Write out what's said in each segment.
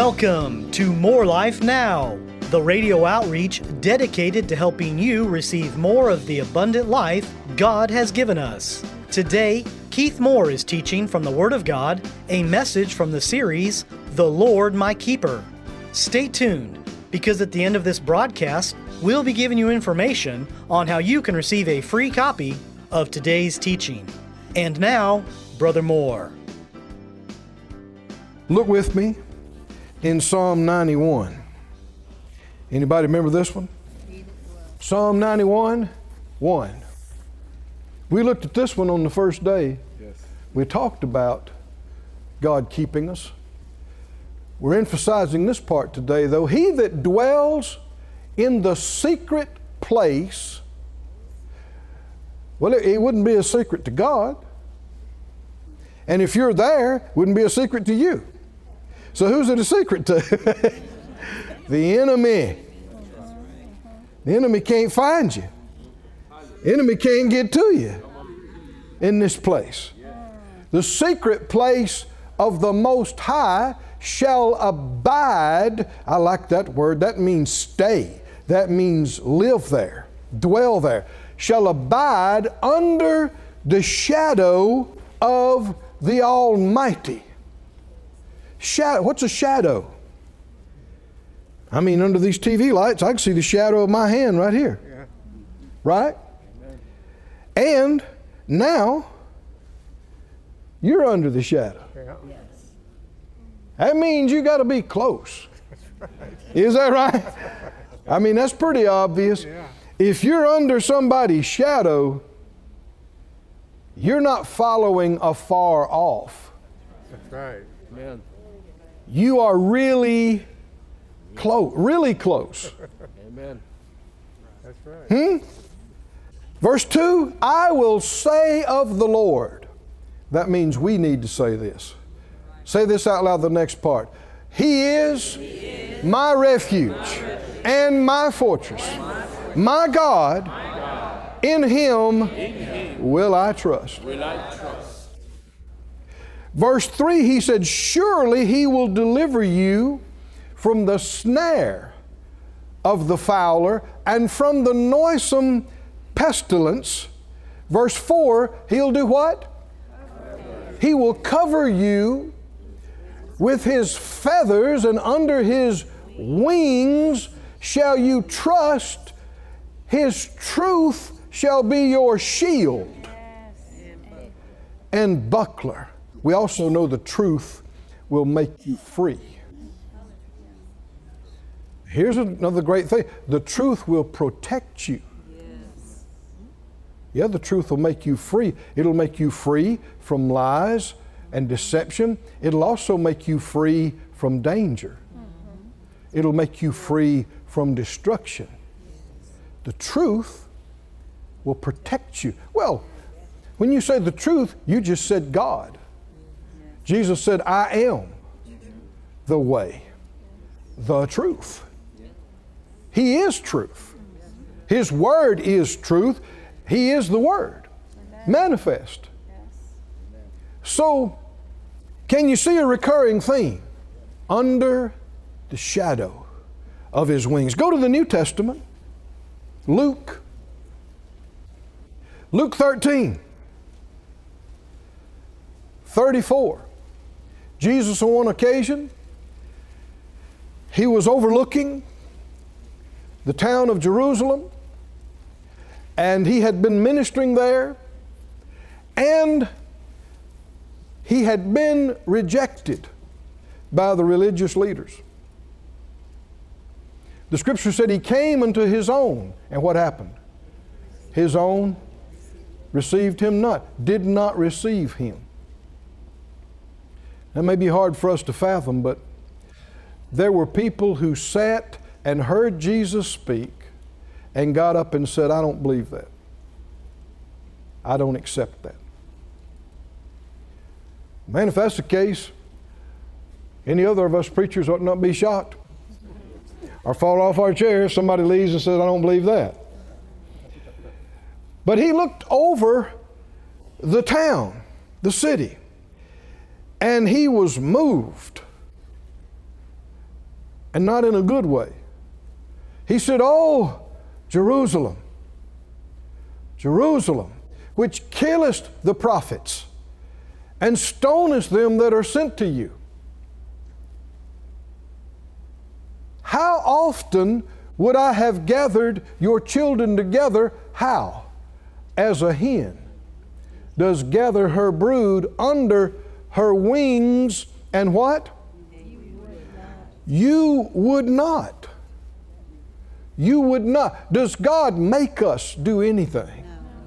Welcome to More Life Now, the radio outreach dedicated to helping you receive more of the abundant life God has given us. Today, Keith Moore is teaching from the Word of God, a message from the series, The Lord My Keeper. Stay tuned, because at the end of this broadcast, we'll be giving you information on how you can receive a free copy of today's teaching. And now, Brother Moore. Look with me in Psalm 91. Anybody remember this one? Psalm 91, 1. We looked at this one on the first day. Yes. We talked about God keeping us. We're emphasizing this part today, though. He that dwells in the secret place, well, it wouldn't be a secret to God. And if you're there, it wouldn't be a secret to you. So who's it a secret to? The enemy. The enemy can't find you. The enemy can't get to you in this place. The secret place of the Most High shall abide. I like that word. That means stay. That means live there, dwell there. Shall abide under the shadow of the Almighty. Shadow. What's a shadow? I mean, under these TV lights, I can see the shadow of my hand right here. Yeah. Right? Amen. And now, you're under the shadow. Yeah. Yes. That means you got to be close. That's right. Is that right? I mean, that's pretty obvious. Yeah. If you're under somebody's shadow, you're not following afar off. That's right. Amen. You are really close, really close. Amen. That's right. Verse 2, I will say of the Lord. That means we need to say this. Say this out loud, the next part. He is my refuge and my fortress. My God, in Him will I trust. Verse 3, He said, surely He will deliver you from the snare of the fowler and from the noisome pestilence. Verse 4, He'll do what? He will cover you with His feathers, and under His wings shall you trust. His truth shall be your shield and buckler. We also know the truth will make you free. Here's another great thing. The truth will protect you. Yes. Yeah, the truth will make you free. It'll make you free from lies and deception. It'll also make you free from danger. It'll make you free from destruction. The truth will protect you. Well, when you say the truth, you just said God. Jesus said, I am the way, the truth. He is truth. His Word is truth. He is the Word, manifest. So, can you see a recurring theme? Under the shadow of His wings. Go to the New Testament. Luke 13, 34. Jesus, on one occasion, He was overlooking the town of Jerusalem, and He had been ministering there, and He had been rejected by the religious leaders. The Scripture said He came unto His own, and what happened? His own received Him not, did not receive Him. That may be hard for us to fathom, but there were people who sat and heard Jesus speak and got up and said, I don't believe that. I don't accept that. Man, if that's the case, any other of us preachers ought not be shocked or fall off our chairs. Somebody leaves and says, I don't believe that. But He looked over the town, the city, and He was moved and not in a good way. He said, "Oh, Jerusalem, Jerusalem, which killest the prophets, and stonest them that are sent to you. How often would I have gathered your children together?" How? "As a hen does gather her brood under her wings," and what? You would not. You would not. Does God make us do anything?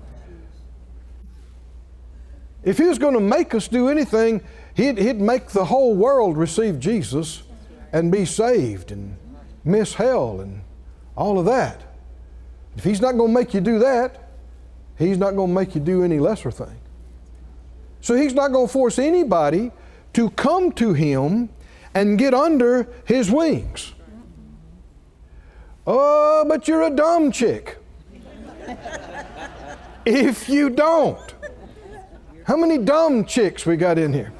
If He was going to make us do anything, He'd make the whole world receive Jesus and be saved and miss hell and all of that. If He's not going to make you do that, He's not going to make you do any lesser thing. So He's not going to force anybody to come to Him and get under His wings. "Oh, but you're a dumb chick if you don't." How many dumb chicks we got in here?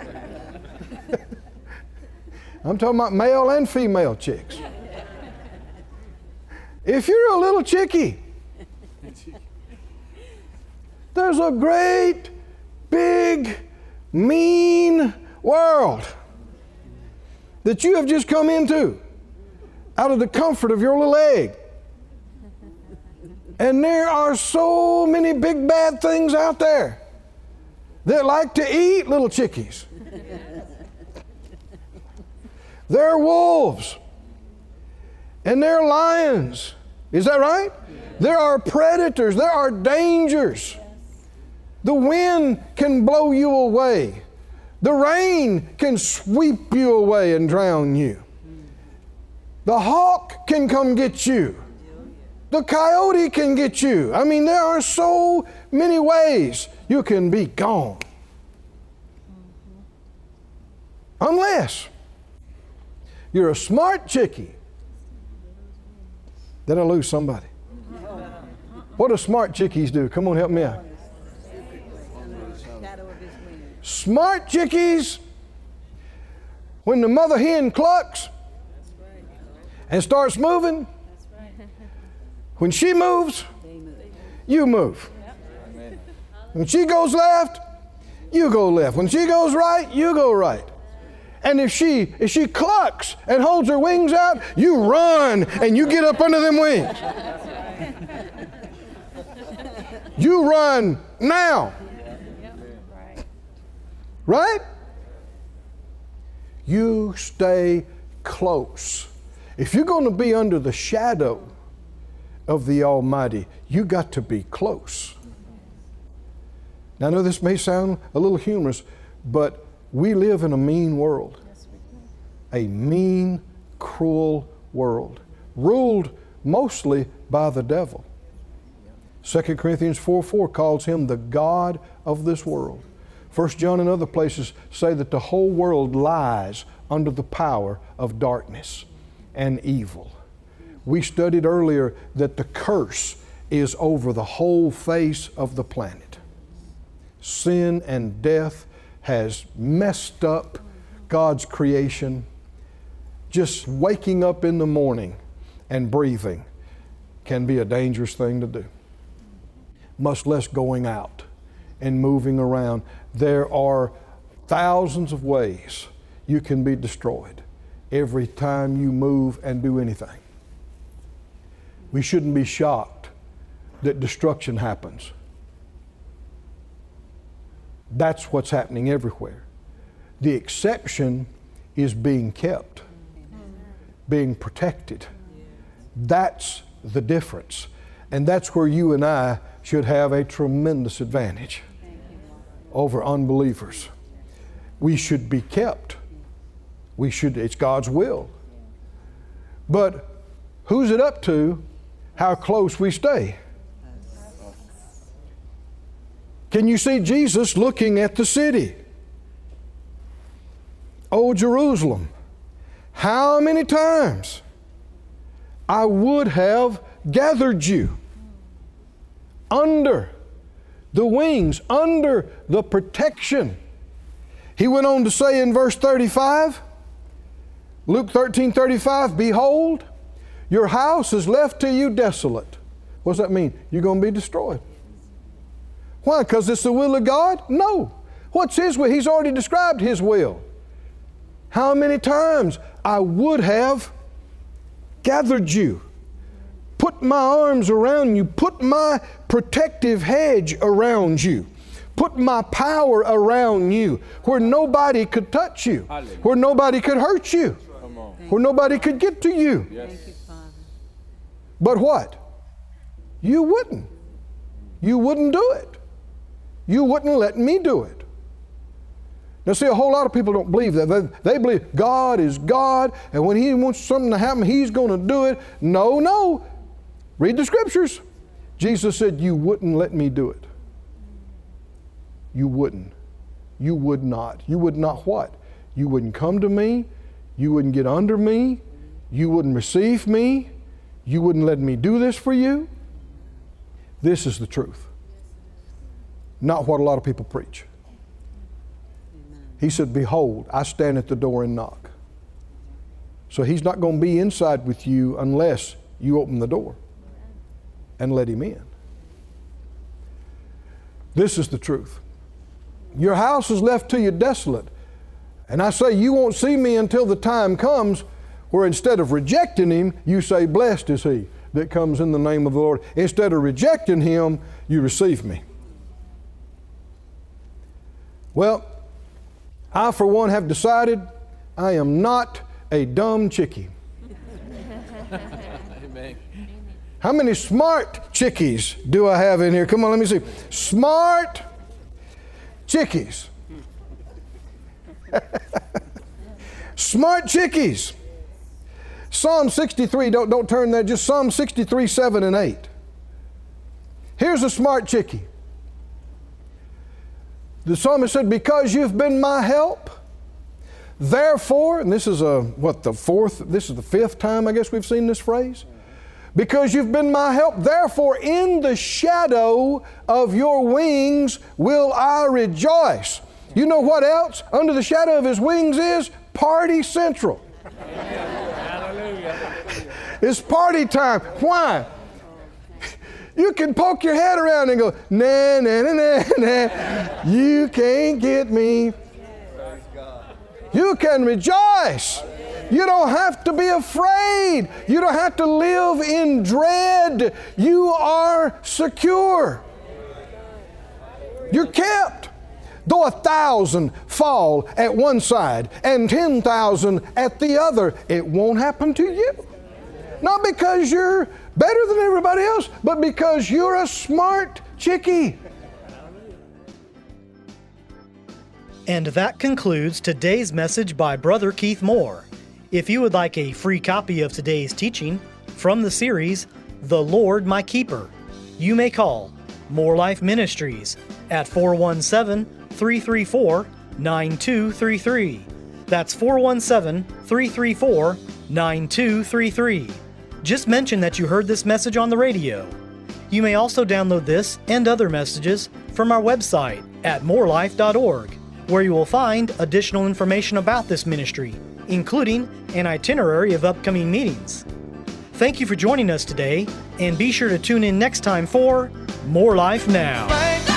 I'm talking about male and female chicks. If you're a little chickie, there's a great, big, mean world that you have just come into out of the comfort of your little egg. And there are so many big bad things out there that like to eat little chickies. There are wolves and there are lions. Is that right? There are predators. There are dangers. The wind can blow you away. The rain can sweep you away and drown you. The hawk can come get you. The coyote can get you. I mean, there are so many ways you can be gone. Unless you're a smart chickie. Did I lose somebody? What do smart chickies do? Come on, help me out. Smart chickies, when the mother hen clucks and starts moving, when she moves, you move. When she goes left, you go left. When she goes right, you go right. And if she clucks and holds her wings out, you run and you get up under them wings. You run now. Right? You stay close. If you're going to be under the shadow of the Almighty, you got to be close. Now, I know this may sound a little humorous, but we live in a mean world. A mean, cruel world, ruled mostly by the devil. 2 Corinthians 4:4 calls him the God of this world. 1 John and other places say that the whole world lies under the power of darkness and evil. We studied earlier that the curse is over the whole face of the planet. Sin and death has messed up God's creation. Just waking up in the morning and breathing can be a dangerous thing to do. Much less going out and moving around. There are thousands of ways you can be destroyed every time you move and do anything. We shouldn't be shocked that destruction happens. That's what's happening everywhere. The exception is being kept, being protected. That's the difference. And that's where you and I should have a tremendous advantage over unbelievers. We should be kept. It's God's will. But who's it up to how close we stay? Can you see Jesus looking at the city? Oh, Jerusalem, how many times I would have gathered you under the wings, under the protection. He went on to say in verse 35, Luke 13:35, behold, your house is left to you desolate. What does that mean? You're going to be destroyed. Why? Because it's the will of God? No. What's His will? He's already described His will. How many times I would have gathered you, put my arms around you, put my protective hedge around you, put my power around you, where nobody could touch you, where nobody could hurt you, where nobody could get to you. Thank you, Father. But what? You wouldn't. You wouldn't do it. You wouldn't let me do it. Now see, a whole lot of people don't believe that. They believe God is God, and when He wants something to happen, He's going to do it. No, no. Read the Scriptures. Jesus said, you wouldn't let me do it. You wouldn't. You would not. You would not what? You wouldn't come to me. You wouldn't get under me. You wouldn't receive me. You wouldn't let me do this for you. This is the truth. Not what a lot of people preach. He said, behold, I stand at the door and knock. So He's not going to be inside with you unless you open the door and let Him in. This is the truth. Your house is left to you desolate. And I say you won't see me until the time comes where instead of rejecting Him, you say, blessed is he that comes in the name of the Lord. Instead of rejecting Him, you receive me. Well, I for one have decided I am not a dumb chickie. Amen. How many smart chickies do I have in here? Come on, let me see. Smart chickies. Smart chickies. Psalm 63, don't turn there, just Psalm 63, 7 and 8. Here's a smart chickie. The psalmist said, because you've been my help, therefore, and this is the fifth time I guess we've seen this phrase. Because you've been my help, therefore in the shadow of your wings will I rejoice. You know what else under the shadow of His wings is? Party Central. Hallelujah. It's party time. Why? You can poke your head around and go, nah, nah, nah, nah, nah. You can't get me. You can rejoice. You don't have to be afraid. You don't have to live in dread. You are secure. You're kept. Though 1,000 fall at one side and 10,000 at the other, it won't happen to you. Not because you're better than everybody else, but because you're a smart chickie. And that concludes today's message by Brother Keith Moore. If you would like a free copy of today's teaching from the series, The Lord My Keeper, you may call More Life Ministries at 417-334-9233. That's 417-334-9233. Just mention that you heard this message on the radio. You may also download this and other messages from our website at morelife.org, where you will find additional information about this ministry, including an itinerary of upcoming meetings. Thank you for joining us today, and be sure to tune in next time for More Life Now.